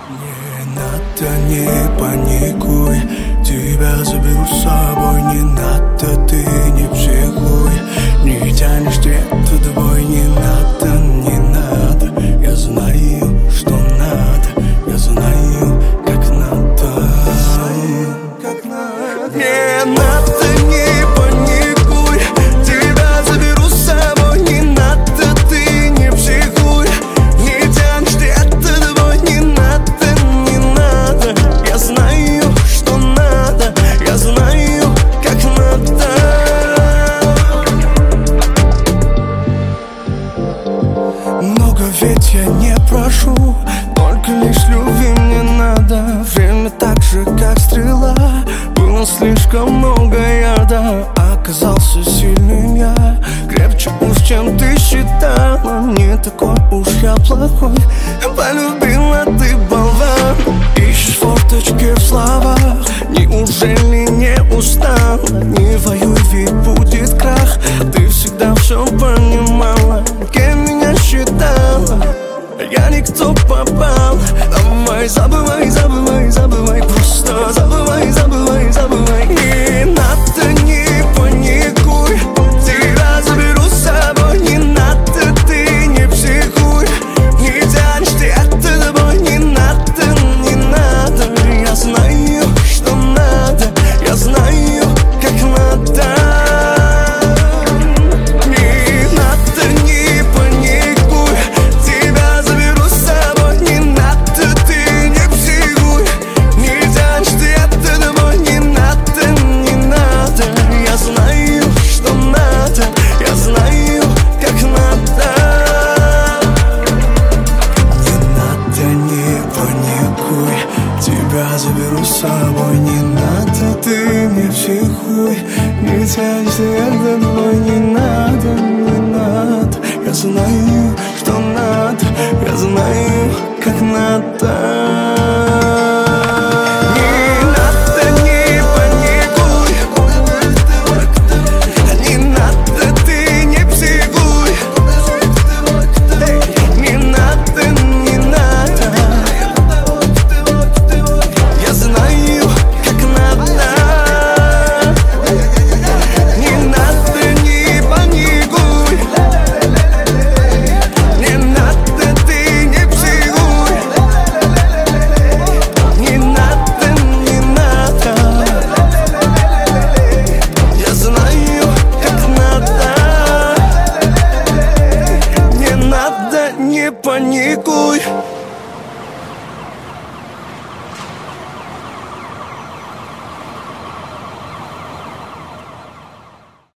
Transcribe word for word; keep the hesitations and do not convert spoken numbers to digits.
Не надо, не паникуй, тебя заберу с собой. Не надо, ты не психуй, не тянешь ты это двой. Не надо, не надо, я знаю, что надо. Я знаю, как надо. Не надо, не паникуй, тебя заберу с собой. Не надо, ты не психуй, не тянешь ты это двой. Не надо, не надо, я знаю, что надо. Я знаю, как надо. Много ведь я не прошу, только лишь любви мне надо. Время так же, как стрела, было слишком много яда. Оказался сильным я, крепче уж, чем ты считала. Не такой уж я плохой, полюбила ты, болван. Ищешь форточки в словах, неужели не устала? Не воюй, ведь будет крах, ты всегда все понимала. Кем меня считала? Я никто попал. Давай забывай, забывай, забывай, просто забывай, забывай, забывай. Не надо, не паникуй, тебя заберу с собой. Не надо, ты не психуй, не тянешь ты это тобой. Не надо, не надо, я знаю, что надо. Я знаю, как надо. Не надо, не паникуй, тебя заберу с собой. Не надо, ты не психуй, не тянешь ты это тобой. Не надо, не надо, я знаю, что надо. Я знаю, как надо. Не надо, не паникуй, тебя заберу с собой. Не надо, ты не психуй, не тянешь ты это тобой. Не надо, не надо, я знаю, что надо. Я знаю,